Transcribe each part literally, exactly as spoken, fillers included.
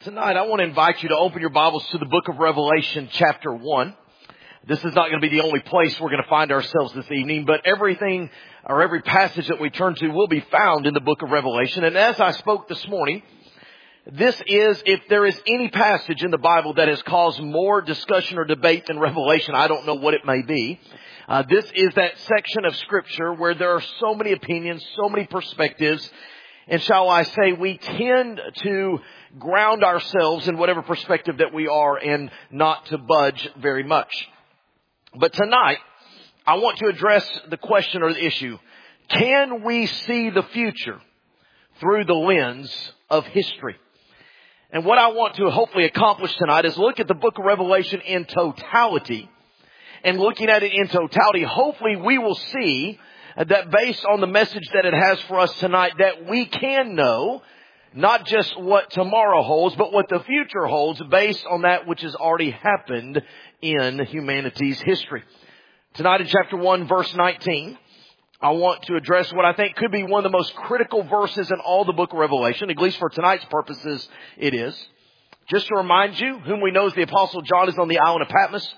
Tonight, I want to invite you to open your Bibles to the book of Revelation, chapter one. This is not going to be the only place we're going to find ourselves this evening, but everything or every passage that we turn to will be found in the book of Revelation. And as I spoke this morning, this is, if there is any passage in the Bible that has caused more discussion or debate than Revelation, I don't know what it may be. Uh, this is that section of Scripture where there are so many opinions, so many perspectives, and shall I say, we tend to ground ourselves in whatever perspective that we are and not to budge very much. But tonight, I want to address the question or the issue. Can we see the future through the lens of history? And what I want to hopefully accomplish tonight is look at the book of Revelation in totality. And looking at it in totality, hopefully we will see that based on the message that it has for us tonight, that we can know not just what tomorrow holds, but what the future holds based on that which has already happened in humanity's history. Tonight in chapter one, verse nineteen, I want to address what I think could be one of the most critical verses in all the book of Revelation, at least for tonight's purposes it is. Just to remind you, whom we know as the Apostle John is on the island of Patmos.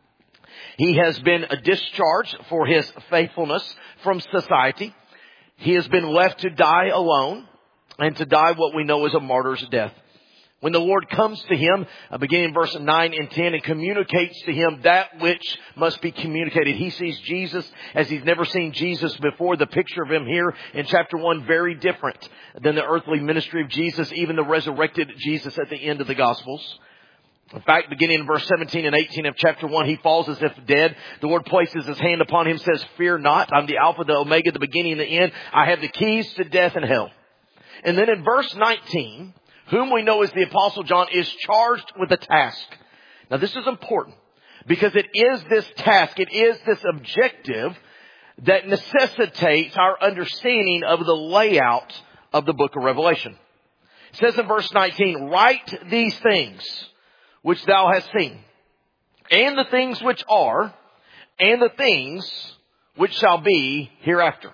He has been discharged for his faithfulness from society. He has been left to die alone and to die what we know as a martyr's death. When the Lord comes to him, uh, beginning in verse nine and ten, and communicates to him that which must be communicated. He sees Jesus as he's never seen Jesus before. The picture of him here in chapter one, very different than the earthly ministry of Jesus, even the resurrected Jesus at the end of the Gospels. In fact, beginning in verse seventeen and eighteen of chapter one, he falls as if dead. The Lord places his hand upon him, says, "Fear not, I'm the Alpha, the Omega, the beginning and the end. I have the keys to death and hell." And then in verse nineteen, whom we know as the Apostle John is charged with a task. Now this is important because it is this task, it is this objective that necessitates our understanding of the layout of the book of Revelation. It says in verse nineteen, "Write these things which thou hast seen, and the things which are, and the things which shall be hereafter."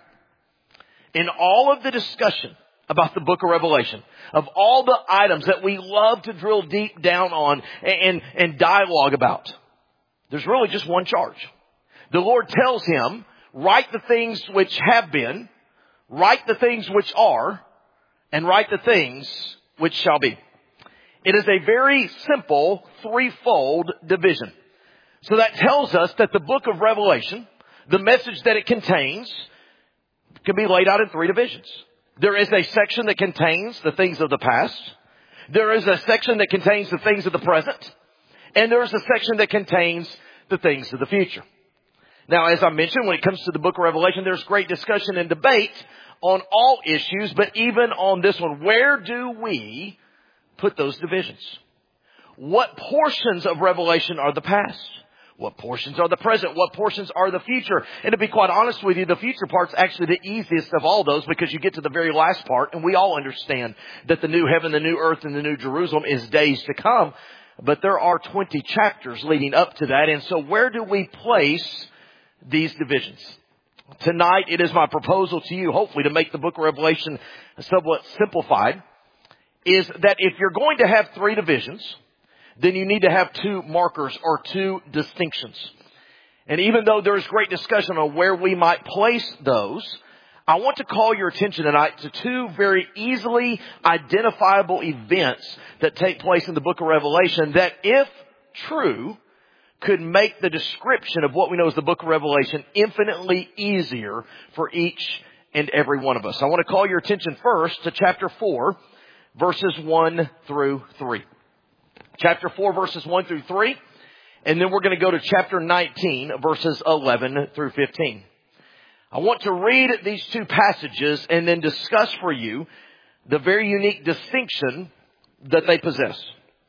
In all of the discussion about the book of Revelation, of all the items that we love to drill deep down on and, and dialogue about, there's really just one charge. The Lord tells him, write the things which have been, write the things which are, and write the things which shall be. It is a very simple threefold division. So that tells us that the book of Revelation, the message that it contains, can be laid out in three divisions. There is a section that contains the things of the past. There is a section that contains the things of the present. And there is a section that contains the things of the future. Now, as I mentioned, when it comes to the book of Revelation, there's great discussion and debate on all issues, but even on this one, where do we put those divisions? What portions of Revelation are the past? What portions are the present? What portions are the future? And to be quite honest with you, the future part's actually the easiest of all those because you get to the very last part and we all understand that the new heaven, the new earth, and the new Jerusalem is days to come. But there are twenty chapters leading up to that. And so where do we place these divisions? Tonight, it is my proposal to you, hopefully to make the book of Revelation somewhat simplified, is that if you're going to have three divisions, then you need to have two markers or two distinctions. And even though there is great discussion on where we might place those, I want to call your attention tonight to two very easily identifiable events that take place in the book of Revelation that, if true, could make the description of what we know as the book of Revelation infinitely easier for each and every one of us. I want to call your attention first to chapter four, verses one through three. Chapter four, verses one through three. And then we're going to go to chapter nineteen, verses eleven through fifteen. I want to read these two passages and then discuss for you the very unique distinction that they possess.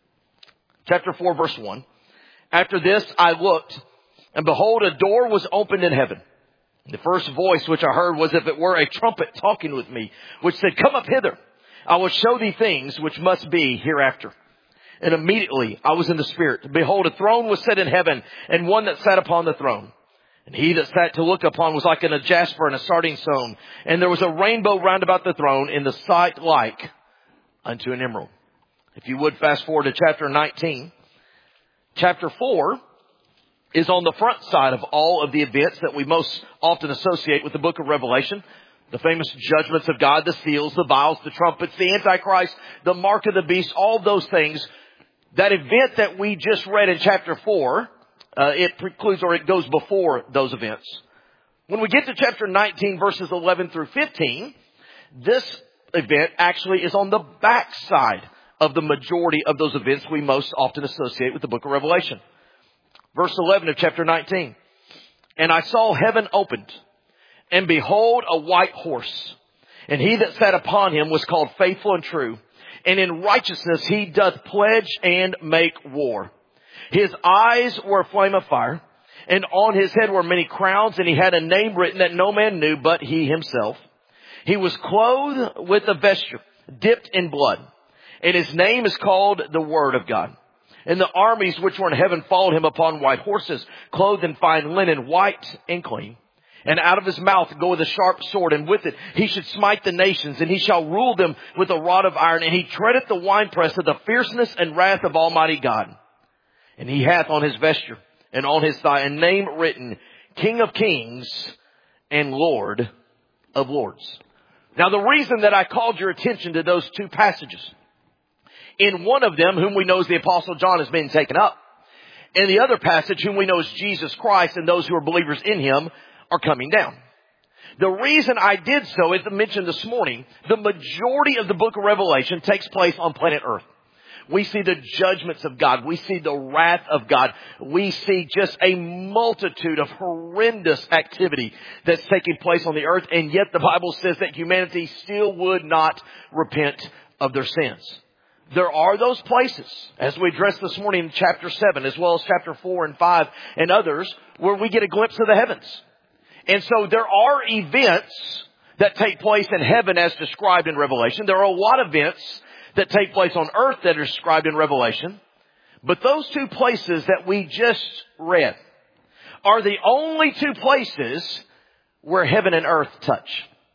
Chapter four, verse one. "After this I looked, and behold, a door was opened in heaven. The first voice which I heard was as if it were a trumpet talking with me, which said, 'Come up hither. I will show thee things which must be hereafter.' And immediately I was in the Spirit. Behold, a throne was set in heaven, and one that sat upon the throne. And he that sat to look upon was like a jasper and a sardine stone. And there was a rainbow round about the throne, in the sight like unto an emerald. If you would fast forward to chapter nineteen. Chapter four is on the front side of all of the events that we most often associate with the book of Revelation. The famous judgments of God, the seals, the vials, the trumpets, the Antichrist, the mark of the beast, all those things. That event that we just read in chapter four, uh, it precludes or it goes before those events. When we get to chapter nineteen, verses eleven through fifteen, this event actually is on the back side of the majority of those events we most often associate with the book of Revelation. Verse eleven of chapter nineteen. And I saw heaven opened, and behold, a white horse. And he that sat upon him was called Faithful and True. And in righteousness he doth pledge and make war. His eyes were a flame of fire, and on his head were many crowns, and he had a name written that no man knew but he himself. He was clothed with a vesture dipped in blood, and his name is called the Word of God. And the armies which were in heaven followed him upon white horses, clothed in fine linen, white and clean. And out of his mouth goeth a sharp sword, and with it he should smite the nations, and he shall rule them with a rod of iron, and he treadeth the winepress of the fierceness and wrath of Almighty God. And he hath on his vesture and on his thigh a name written, King of Kings and Lord of Lords. Now the reason that I called your attention to those two passages, in one of them, whom we know as the Apostle John, has been taken up. In the other passage, whom we know as Jesus Christ and those who are believers in him, are coming down. The reason I did so, as I mentioned this morning, the majority of the book of Revelation takes place on planet Earth. We see the judgments of God. We see the wrath of God. We see just a multitude of horrendous activity that's taking place on the earth. And yet the Bible says that humanity still would not repent of their sins. There are those places, as we addressed this morning in chapter seven, as well as chapter four and five and others, where we get a glimpse of the heavens. And so there are events that take place in heaven as described in Revelation. There are a lot of events that take place on earth that are described in Revelation. But those two places that we just read are the only two places where heaven and earth touch.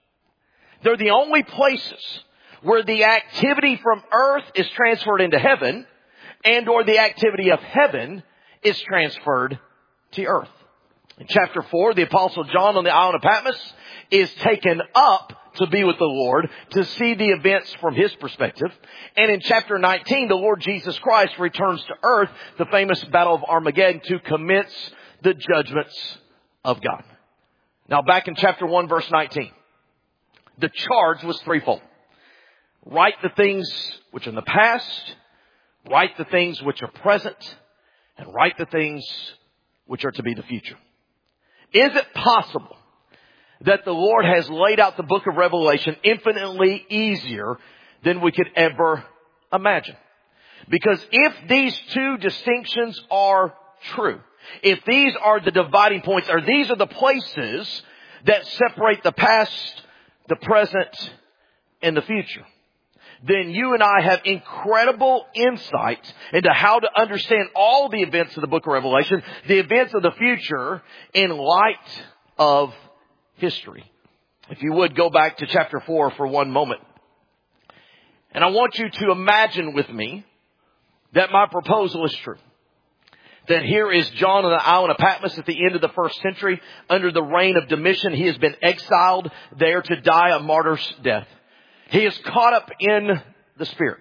They're the only places where the activity from earth is transferred into heaven, and or the activity of heaven is transferred to earth. In chapter four, the Apostle John on the island of Patmos is taken up to be with the Lord, to see the events from his perspective. And in chapter nineteen, the Lord Jesus Christ returns to earth, the famous Battle of Armageddon, to commence the judgments of God. Now back in chapter one, verse nineteen, the charge was threefold. Write the things which are in the past, write the things which are present, and write the things which are to be the future. Is it possible that the Lord has laid out the book of Revelation infinitely easier than we could ever imagine? Because if these two distinctions are true, if these are the dividing points, or these are the places that separate the past, the present, and the future, then you and I have incredible insight into how to understand all the events of the book of Revelation, the events of the future, in light of history. If you would, go back to chapter four for one moment. And I want you to imagine with me that my proposal is true. That here is John on the island of Patmos at the end of the first century under the reign of Domitian. He has been exiled there to die a martyr's death. He is caught up in the Spirit.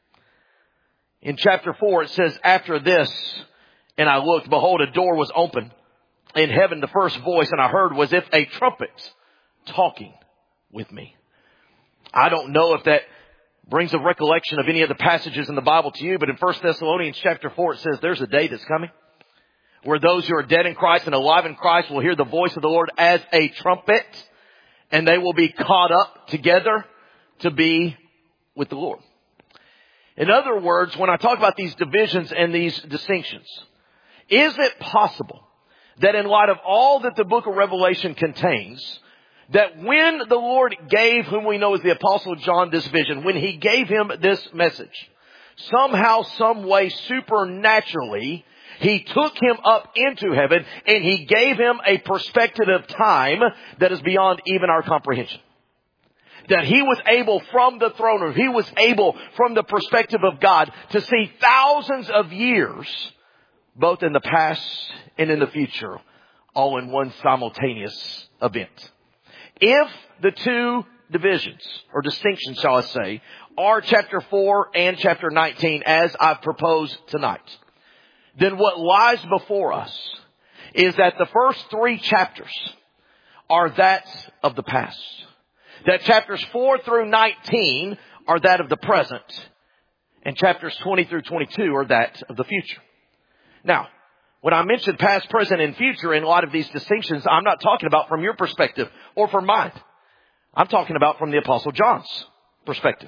In chapter four, it says, after this, and I looked, behold, a door was open in heaven. The first voice, and I heard, was if a trumpet talking with me. I don't know if that brings a recollection of any of the passages in the Bible to you, but in First Thessalonians chapter four, it says there's a day that's coming where those who are dead in Christ and alive in Christ will hear the voice of the Lord as a trumpet, and they will be caught up together to be with the Lord. In other words, when I talk about these divisions and these distinctions, is it possible that in light of all that the book of Revelation contains, that when the Lord gave, whom we know as the Apostle John, this vision, when he gave him this message, somehow, some way, supernaturally, he took him up into heaven and he gave him a perspective of time that is beyond even our comprehension? that he was able from the throne room, he was able from the perspective of God to see thousands of years, both in the past and in the future, all in one simultaneous event. If the two divisions, or distinctions, shall I say, are chapter four and chapter nineteen, as I've proposed tonight, then what lies before us is that the first three chapters are that of the past. That chapters four through nineteen are that of the present, and chapters twenty through twenty-two are that of the future. Now, when I mention past, present, and future in a lot of these distinctions, I'm not talking about from your perspective or from mine. I'm talking about from the Apostle John's perspective.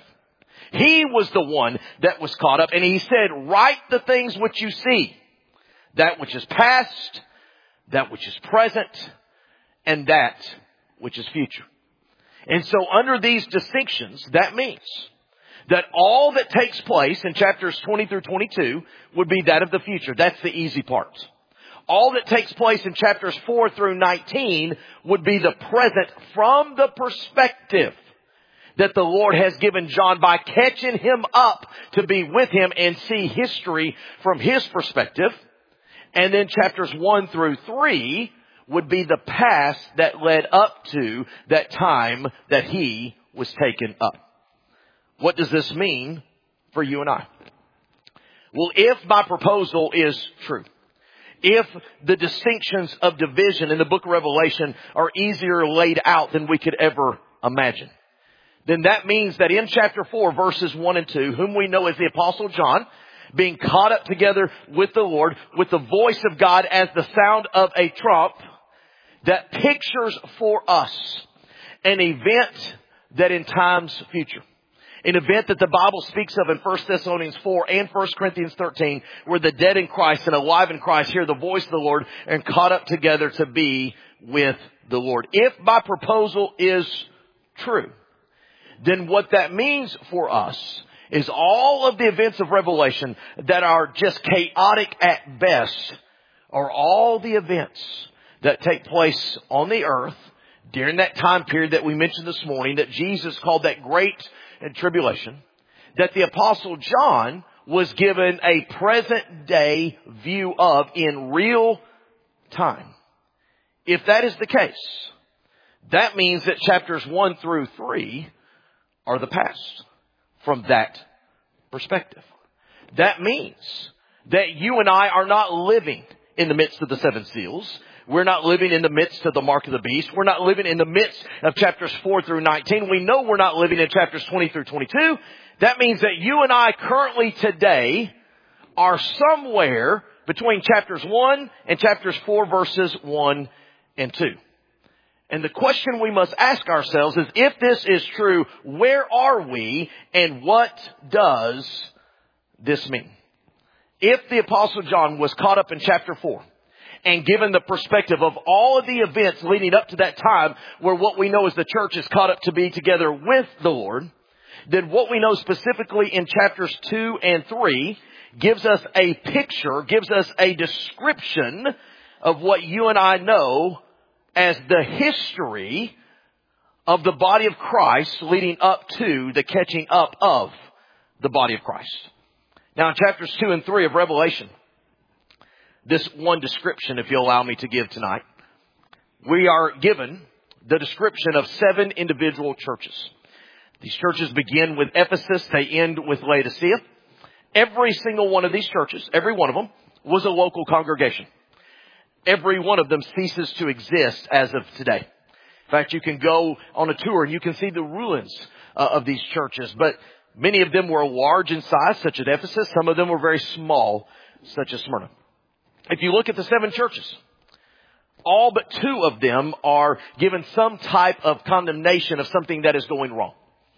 He was the one that was caught up, and he said, write the things which you see, that which is past, that which is present, and that which is future. And so under these distinctions, that means that all that takes place in chapters twenty through twenty-two would be that of the future. That's the easy part. All that takes place in chapters four through nineteen would be the present from the perspective that the Lord has given John by catching him up to be with him and see history from his perspective. And then chapters one through three would be the past that led up to that time that he was taken up. What does this mean for you and I? Well, if my proposal is true, if the distinctions of division in the book of Revelation are easier laid out than we could ever imagine, then that means that in chapter four, verses one and two, whom we know as the Apostle John, being caught up together with the Lord, with the voice of God as the sound of a trump, that pictures for us an event that in times future, an event that the Bible speaks of in First Thessalonians four and First Corinthians thirteen, where the dead in Christ and alive in Christ hear the voice of the Lord and caught up together to be with the Lord. If my proposal is true, then what that means for us is all of the events of Revelation that are just chaotic at best are all the events that take place on the earth during that time period that we mentioned this morning, that Jesus called that great tribulation, that the Apostle John was given a present day view of in real time. If that is the case, that means that chapters one through three are the past from that perspective. That means that you and I are not living in the midst of the seven seals. We're not living in the midst of the mark of the beast. We're not living in the midst of chapters four through nineteen. We know we're not living in chapters twenty through twenty-two. That means that you and I currently today are somewhere between chapters one and chapters four, verses one and two. And the question we must ask ourselves is, if this is true, where are we and what does this mean? If the Apostle John was caught up in chapter four, and given the perspective of all of the events leading up to that time where what we know as the church is caught up to be together with the Lord, then what we know specifically in chapters two and three gives us a picture, gives us a description of what you and I know as the history of the body of Christ leading up to the catching up of the body of Christ. Now in chapters two and three of Revelation, this one description, if you allow me to give tonight, we are given the description of seven individual churches. These churches begin with Ephesus. They end with Laodicea. Every single one of these churches, every one of them, was a local congregation. Every one of them ceases to exist as of today. In fact, you can go on a tour and you can see the ruins uh, of these churches. But many of them were large in size, such as Ephesus. Some of them were very small, such as Smyrna. If you look at the seven churches, all but two of them are given some type of condemnation of something that is going wrong.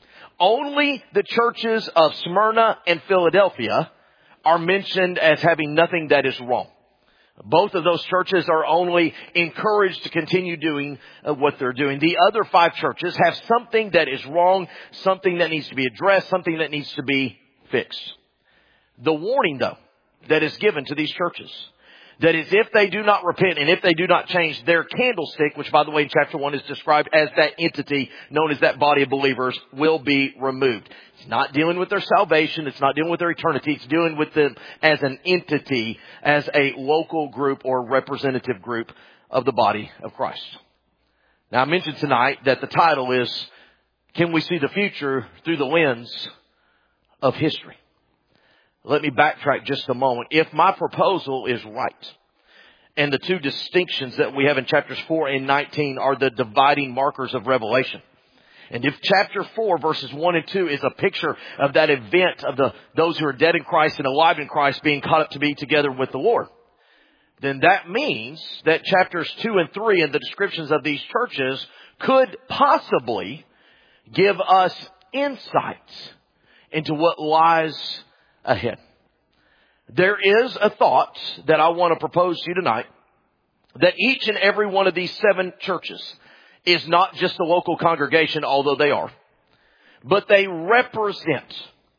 Only the churches of Smyrna and Philadelphia are mentioned as having nothing that is wrong. Both of those churches are only encouraged to continue doing what they're doing. The other five churches have something that is wrong, something that needs to be addressed, something that needs to be fixed. The warning, though, that is given to these churches, That is, if they do not repent and if they do not change, their candlestick, which by the way in chapter one is described as that entity known as that body of believers, will be removed. It's not dealing with their salvation. It's not dealing with their eternity. It's dealing with them as an entity, as a local group or representative group of the body of Christ. Now I mentioned tonight that the title is, Can We See the Future Through the Lens of History? Let me backtrack just a moment. If my proposal is right, and the two distinctions that we have in chapters four and nineteen are the dividing markers of Revelation, and if chapter four verses one and two is a picture of that event of the those who are dead in Christ and alive in Christ being caught up to be together with the Lord, then that means that chapters two and three and the descriptions of these churches could possibly give us insights into what lies ahead. There is a thought that I want to propose to you tonight, that each and every one of these seven churches is not just a local congregation, although they are, but they represent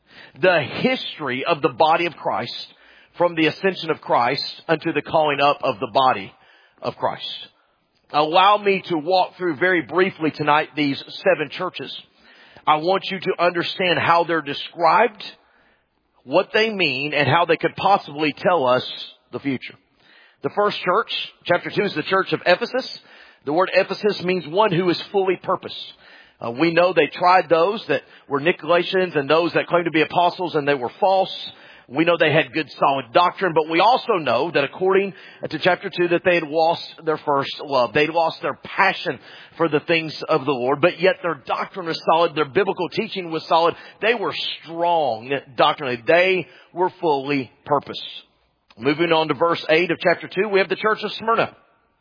the history of the body of Christ from the ascension of Christ unto the calling up of the body of Christ. Allow me to walk through very briefly tonight these seven churches. I want you to understand how they're described, what they mean, and how they could possibly tell us the future. The first church, chapter two, is the church of Ephesus. The word Ephesus means one who is fully purposed. Uh, we know they tried those that were Nicolaitans and those that claimed to be apostles, and they were false. We know they had good solid doctrine, but we also know that according to chapter two that they had lost their first love. They'd lost their passion for the things of the Lord, but yet their doctrine was solid. Their biblical teaching was solid. They were strong doctrinally. They were fully purposed. Moving on to verse eight of chapter two, we have the church of Smyrna.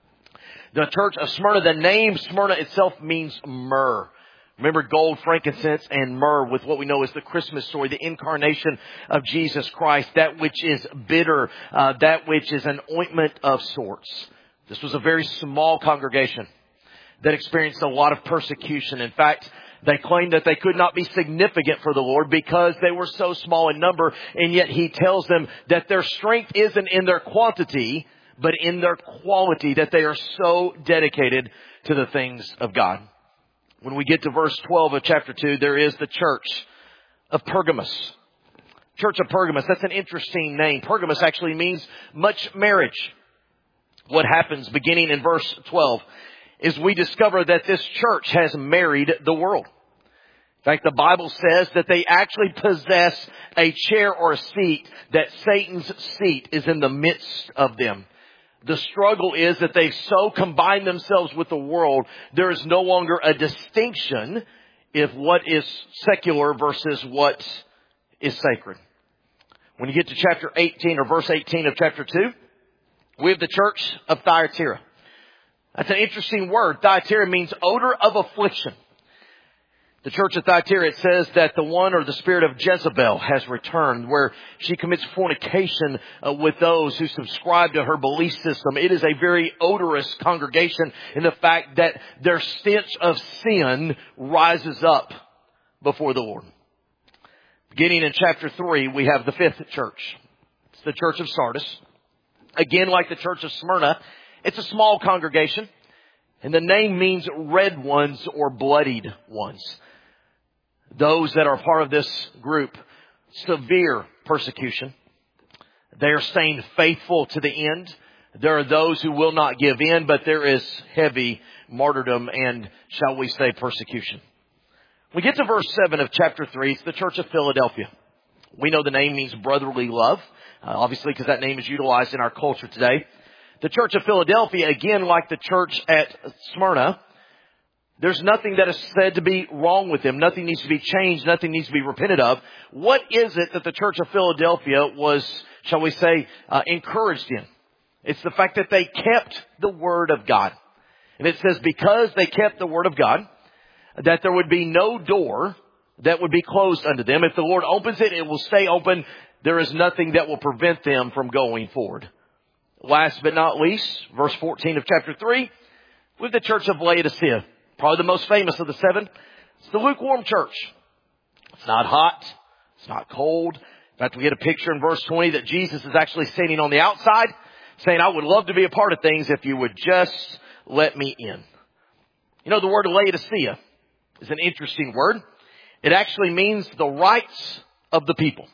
The church of Smyrna, the name Smyrna itself means myrrh. Remember gold, frankincense, and myrrh with what we know is the Christmas story, the incarnation of Jesus Christ, that which is bitter, uh, that which is an ointment of sorts. This was a very small congregation that experienced a lot of persecution. In fact, they claimed that they could not be significant for the Lord because they were so small in number, and yet He tells them that their strength isn't in their quantity, but in their quality, that they are so dedicated to the things of God. When we get to verse twelve of chapter two, there is the church of Pergamos. Church of Pergamos, that's an interesting name. Pergamos actually means much marriage. What happens beginning in verse twelve is we discover that this church has married the world. In fact, the Bible says that they actually possess a chair or a seat, that Satan's seat is in the midst of them. The struggle is that they've so combined themselves with the world, there is no longer a distinction if what is secular versus what is sacred. When you get to chapter eighteen or verse eighteen of chapter two, we have the church of Thyatira. That's an interesting word. Thyatira means odor of affliction. The church of Thyatira, it says that the one or the spirit of Jezebel has returned, where she commits fornication uh, with those who subscribe to her belief system. It is a very odorous congregation in the fact that their stench of sin rises up before the Lord. Beginning in chapter three, we have the fifth church. It's the church of Sardis. Again, like the church of Smyrna, it's a small congregation, and the name means red ones or bloodied ones. Those that are part of this group, severe persecution. They are staying faithful to the end. There are those who will not give in, but there is heavy martyrdom and, shall we say, persecution. We get to verse seven of chapter three. It's the church of Philadelphia. We know the name means brotherly love, uh, obviously because that name is utilized in our culture today. The church of Philadelphia, again, like the church at Smyrna, there's nothing that is said to be wrong with them. Nothing needs to be changed. Nothing needs to be repented of. What is it that the church of Philadelphia was, shall we say, uh, encouraged in? It's the fact that they kept the Word of God. And it says because they kept the Word of God, that there would be no door that would be closed unto them. If the Lord opens it, it will stay open. There is nothing that will prevent them from going forward. Last but not least, verse fourteen of chapter three, with the church of Laodicea. Probably the most famous of the seven. It's the lukewarm church. It's not hot. It's not cold. In fact, we get a picture in verse twenty that Jesus is actually standing on the outside. saying, I would love to be a part of things if you would just let me in. You know, the word Laodicea is an interesting word. It actually means the rights of the people.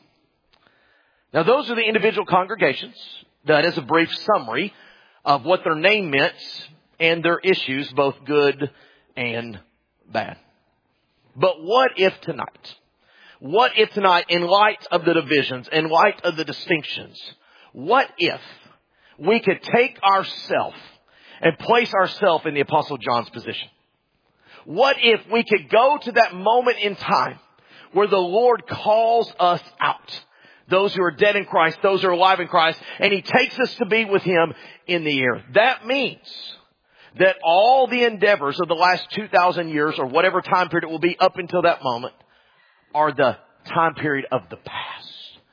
Now, those are the individual congregations. That is a brief summary of what their name meant and their issues, both good and bad. But what if tonight, what if tonight, in light of the divisions, in light of the distinctions, what if we could take ourselves and place ourselves in the Apostle John's position? What if we could go to that moment in time where the Lord calls us out? Those who are dead in Christ, those who are alive in Christ, and He takes us to be with Him in the air. That means that all the endeavors of the last two thousand years, or whatever time period it will be up until that moment, are the time period of the past.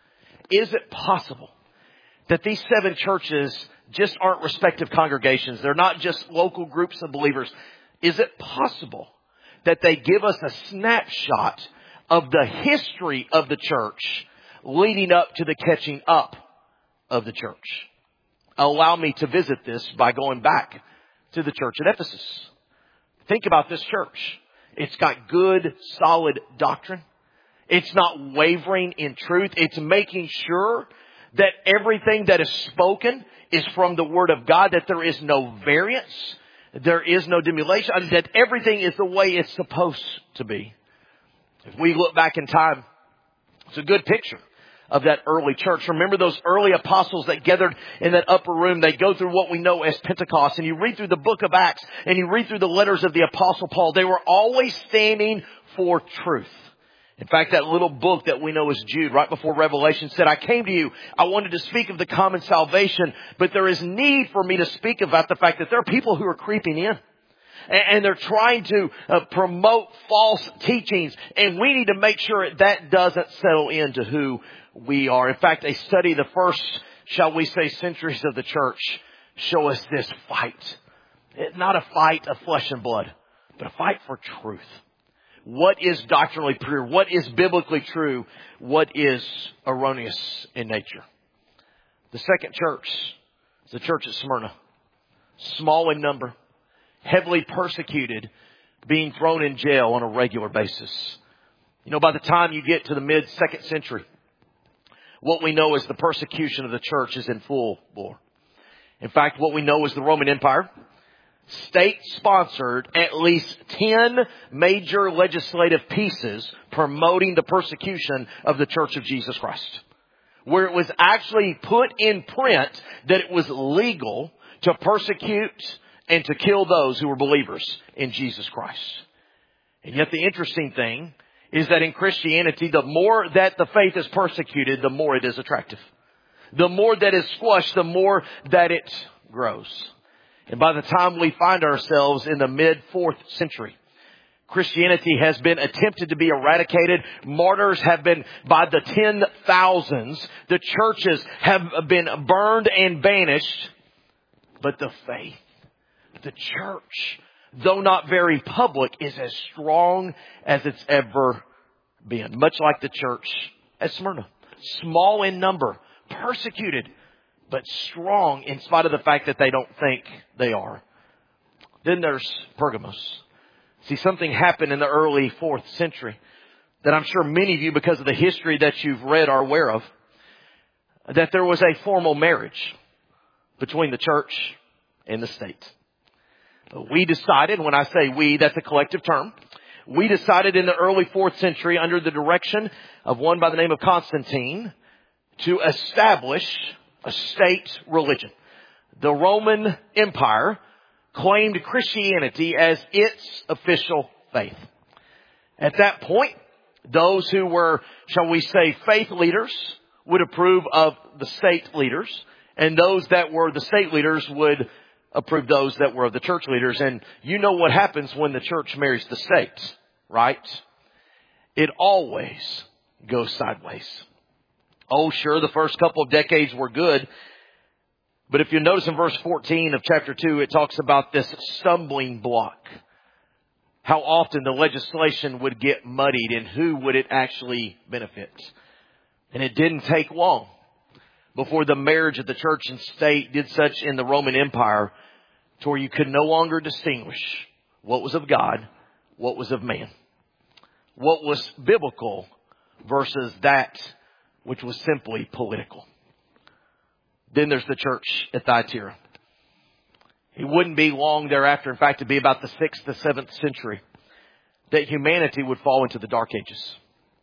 Is it possible that these seven churches just aren't respective congregations? They're not just local groups of believers. Is it possible that they give us a snapshot of the history of the church leading up to the catching up of the church? Allow me to visit this by going back to the church at Ephesus. Think about this church. It's got good, solid doctrine. It's not wavering in truth. It's making sure that everything that is spoken is from the Word of God, that there is no variance, there is no demulation, that everything is the way it's supposed to be. If we look back in time, it's a good picture of that early church. Remember those early apostles that gathered in that upper room? They go through what we know as Pentecost. And you read through the book of Acts and you read through the letters of the Apostle Paul. They were always standing for truth. In fact, that little book that we know as Jude, right before Revelation, said, I came to you, I wanted to speak of the common salvation, but there is need for me to speak about the fact that there are people who are creeping in. And they're trying to uh, promote false teachings. And we need to make sure that doesn't settle into who we are. In fact, a study of the first, shall we say, centuries of the church show us this fight. It's not a fight of flesh and blood, but a fight for truth. What is doctrinally pure? What is biblically true? What is erroneous in nature? The second church is the church at Smyrna. Small in number, heavily persecuted, being thrown in jail on a regular basis. You know, by the time you get to the mid-second century, what we know is the persecution of the church is in full bore. In fact, what we know is the Roman Empire state-sponsored at least ten major legislative pieces promoting the persecution of the Church of Jesus Christ, where it was actually put in print that it was legal to persecute and to kill those who were believers in Jesus Christ. And yet the interesting thing is that in Christianity, the more that the faith is persecuted, the more it is attractive. The more that is squashed, the more that it grows. And by the time we find ourselves in the mid-fourth century, Christianity has been attempted to be eradicated. Martyrs have been by the ten thousands. The churches have been burned and banished. But the faith, the church, though not very public, is as strong as it's ever been. Much like the church at Smyrna. Small in number, persecuted, but strong in spite of the fact that they don't think they are. Then there's Pergamos. See, something happened in the early fourth century that I'm sure many of you, because of the history that you've read, are aware of. That there was a formal marriage between the church and the state. We decided, when I say we, that's a collective term. We decided in the early fourth century, under the direction of one by the name of Constantine, to establish a state religion. The Roman Empire claimed Christianity as its official faith. At that point, those who were, shall we say, faith leaders would approve of the state leaders, and those that were the state leaders would approve those that were the church leaders. And you know what happens when the church marries the state, right? It always goes sideways. Oh, sure, the first couple of decades were good. But if you notice in verse fourteen of chapter two, it talks about this stumbling block. How often the legislation would get muddied and who would it actually benefit. And it didn't take long before the marriage of the church and state did such in the Roman Empire to where you could no longer distinguish what was of God, what was of man, what was biblical versus that which was simply political. Then there's the church at Thyatira. It wouldn't be long thereafter, in fact, it'd be about the sixth to seventh century, that humanity would fall into the Dark Ages.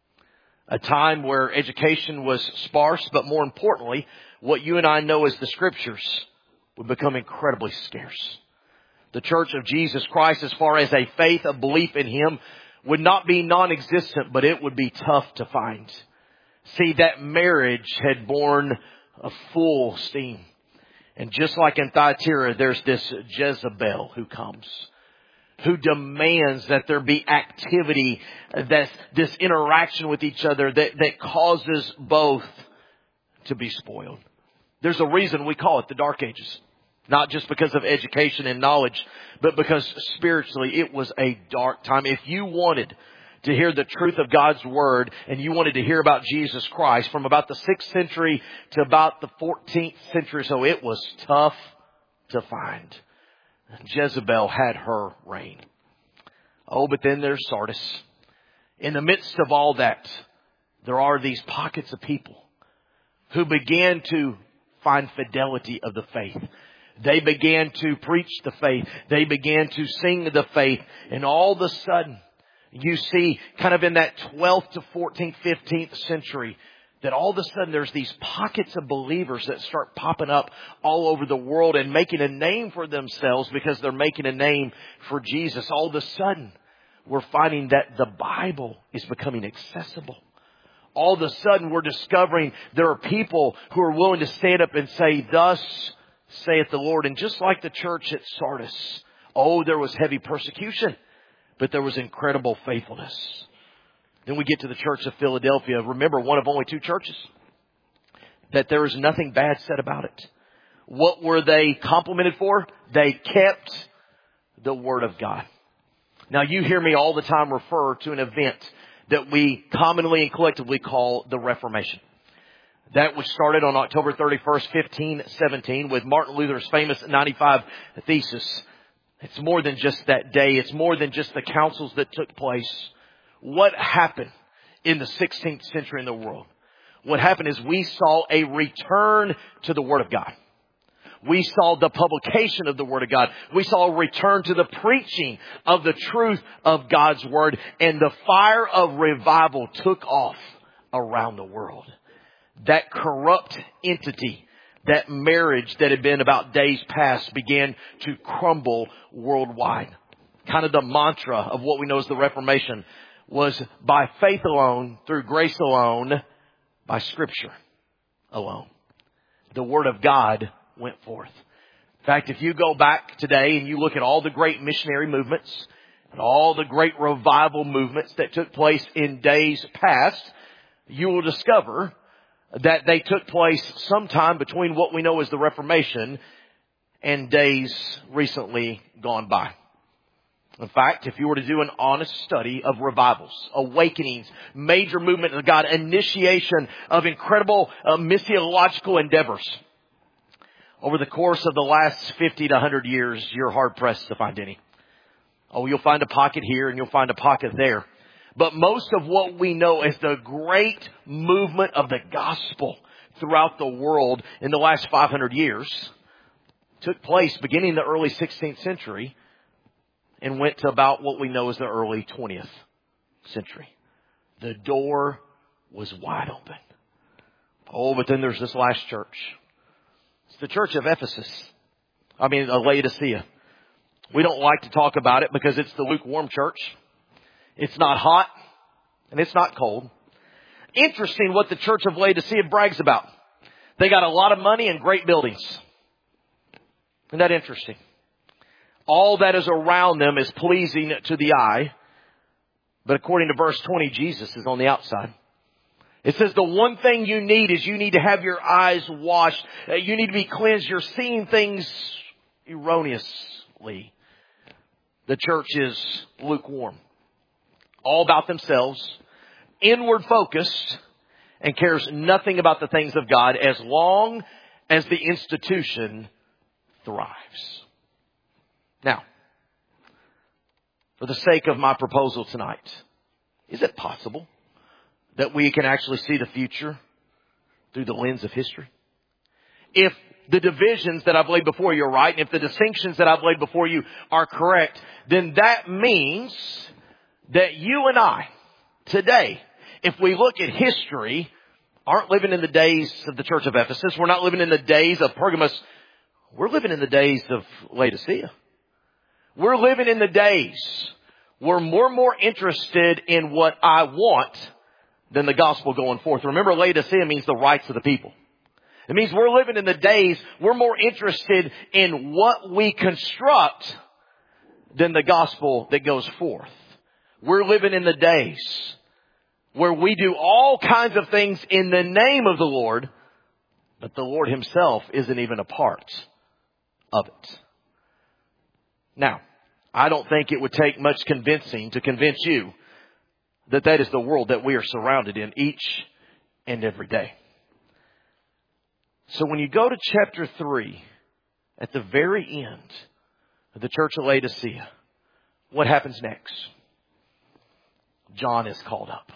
A time where education was sparse, but more importantly, what you and I know as the Scriptures would become incredibly scarce. The Church of Jesus Christ, as far as a faith, a belief in Him, would not be non-existent, but it would be tough to find. See, that marriage had borne a full steam. And just like in Thyatira, there's this Jezebel who comes, who demands that there be activity, that's this interaction with each other that, that causes both to be spoiled. There's a reason we call it the Dark Ages. Not just because of education and knowledge, but because spiritually it was a dark time. If you wanted to hear the truth of God's Word and you wanted to hear about Jesus Christ from about the sixth century to about the fourteenth century, so it was tough to find. Jezebel had her reign. Oh, but then there's Sardis. In the midst of all that, there are these pockets of people who began to find fidelity of the faith. They began to preach the faith. They began to sing the faith. And all of a sudden, you see kind of in that twelfth to fourteenth, fifteenth century, that all of a sudden there's these pockets of believers that start popping up all over the world and making a name for themselves because they're making a name for Jesus. All of a sudden, we're finding that the Bible is becoming accessible. All of a sudden, we're discovering there are people who are willing to stand up and say, "Thus saith the Lord." And just like the church at Sardis, oh, there was heavy persecution, but there was incredible faithfulness. Then we get to the church of Philadelphia. Remember, one of only two churches. That there is nothing bad said about it. What were they complimented for? They kept the Word of God. Now, you hear me all the time refer to an event that we commonly and collectively call the Reformation. That was started on October thirty-first, fifteen seventeen, with Martin Luther's famous ninety-five Thesis. It's more than just that day. It's more than just the councils that took place. What happened in the sixteenth century in the world? What happened is we saw a return to the Word of God. We saw the publication of the Word of God. We saw a return to the preaching of the truth of God's Word. And the fire of revival took off around the world. That corrupt entity, that marriage that had been about days past, began to crumble worldwide. Kind of the mantra of what we know as the Reformation was by faith alone, through grace alone, by Scripture alone. The Word of God went forth. In fact, if you go back today and you look at all the great missionary movements and all the great revival movements that took place in days past, you will discover that they took place sometime between what we know as the Reformation and days recently gone by. In fact, if you were to do an honest study of revivals, awakenings, major movement of God, initiation of incredible uh, missiological endeavors, over the course of the last fifty to one hundred years, you're hard-pressed to find any. Oh, you'll find a pocket here and you'll find a pocket there. But most of what we know as the great movement of the gospel throughout the world in the last five hundred years took place beginning in the early sixteenth century and went to about what we know as the early twentieth century. The door was wide open. Oh, but then there's this last church. It's the church of Ephesus. I mean, Laodicea. We don't like to talk about it because it's the lukewarm church. It's not hot and it's not cold. Interesting what the church of Laodicea brags about. They got a lot of money and great buildings. Isn't that interesting? All that is around them is pleasing to the eye. But according to verse twenty, Jesus is on the outside. It says the one thing you need is you need to have your eyes washed. You need to be cleansed. You're seeing things erroneously. The church is lukewarm. All about themselves, inward focused, and cares nothing about the things of God as long as the institution thrives. Now, for the sake of my proposal tonight, is it possible that we can actually see the future through the lens of history? If the divisions that I've laid before you are right, and if the distinctions that I've laid before you are correct, then that means that you and I, today, if we look at history, aren't living in the days of the church of Ephesus. We're not living in the days of Pergamos. We're living in the days of Laodicea. We're living in the days where we're more interested in what I want than the gospel going forth. Remember, Laodicea means the rights of the people. It means we're living in the days we're more interested in what we construct than the gospel that goes forth. We're living in the days where we do all kinds of things in the name of the Lord, but the Lord himself isn't even a part of it. Now, I don't think it would take much convincing to convince you that that is the world that we are surrounded in each and every day. So when you go to chapter three, at the very end of the church of Laodicea, what happens next? John is called up.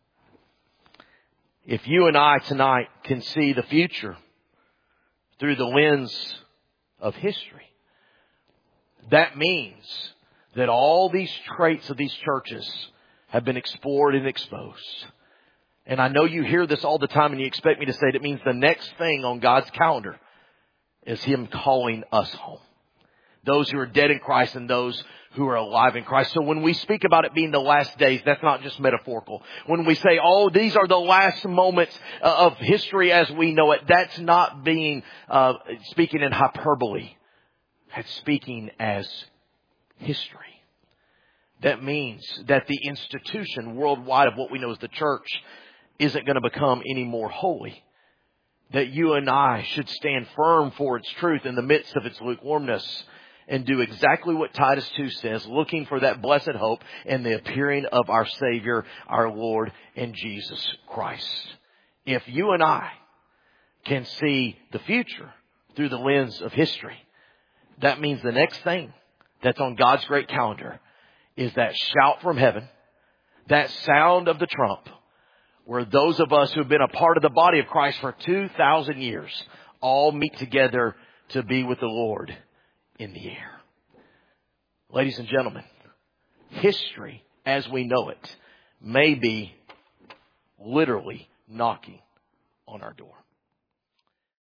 If you and I tonight can see the future through the lens of history, that means that all these traits of these churches have been explored and exposed. And I know you hear this all the time and you expect me to say it. It means the next thing on God's calendar is him calling us home. Those who are dead in Christ and those who are alive in Christ. So when we speak about it being the last days, that's not just metaphorical. When we say, oh, these are the last moments of history as we know it, that's not being uh, speaking in hyperbole. That's speaking as history. That means that the institution worldwide of what we know as the church isn't going to become any more holy. That you and I should stand firm for its truth in the midst of its lukewarmness and do exactly what Titus two says, looking for that blessed hope and the appearing of our Savior, our Lord, and Jesus Christ. If you and I can see the future through the lens of history, that means the next thing that's on God's great calendar is that shout from heaven, that sound of the trump, where those of us who have been a part of the body of Christ for two thousand years all meet together to be with the Lord in the air. Ladies and gentlemen, history as we know it may be literally knocking on our door.